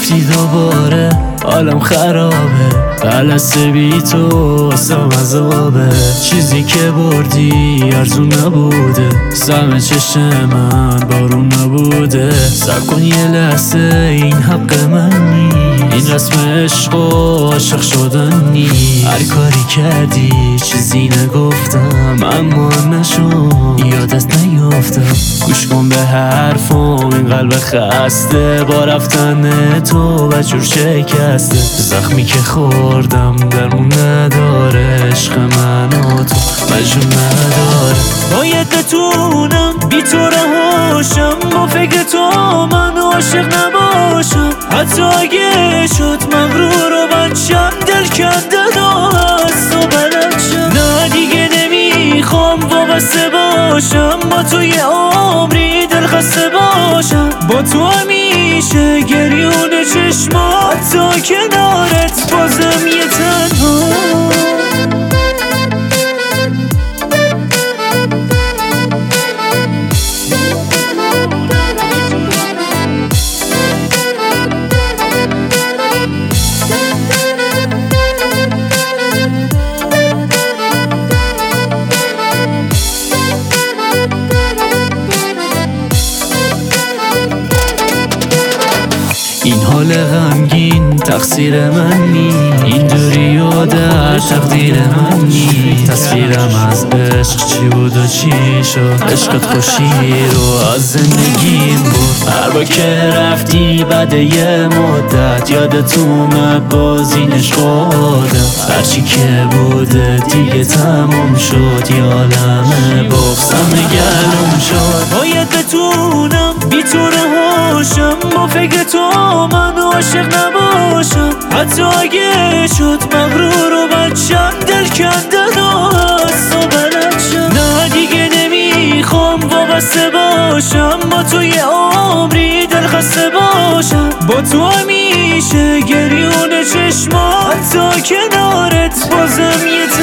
رفتی دوباره حالم خرابه، قلسه بی تو واسم عذابه. چیزی که بردی ارزون نبوده، سهم چشم من بارون نبوده. صبر کن یه لحظه این حق من نی، این رسم عشق و عاشق شدن نی. هر کاری کردی چیزی نگفتم، اما نشو یادت نیافتم. گوش کن به حرفم، این قلب خسته با رفتن تو و جور شکسته. زخمی که خوردم درمون نداره، عشق من و تو مجنون نداره. باید بتونم بی تو رهاشم، با فکر تو من عاشق نباشم. حتی اگه شد مغرور و بچم، دل کندن از تو بلنشم. نه دیگه نمیخوام وابسته باشم، با تو یه عمری دل خسته باشم. با تو همیشه گریون چشما، حتی کنارت بازم یه تنها. این حال غمگین تقصیر من نی، این دوری و در تقدیر من نی. تصویرم از عشق چی بود و چی شد، عشقت خوشی رو از زندگیم بود. هر با که رفتی بعد یه مدت، یادت اومد بازینش خودم. هرچی که بوده دیگه تموم شد، یه عالمه بغضم گلوم شد. باید بتونم بی تو رهاشم، با فکر تو من عاشق نباشم. حتی اگه شد مغرور و بچم، دل کندن از تو بلنشم. نه دیگه نمیخوام وابسته باشم، با تو یه عمری دل خسته باشم. با تو همیشه گریون چشما، حتی کنارت بازم یه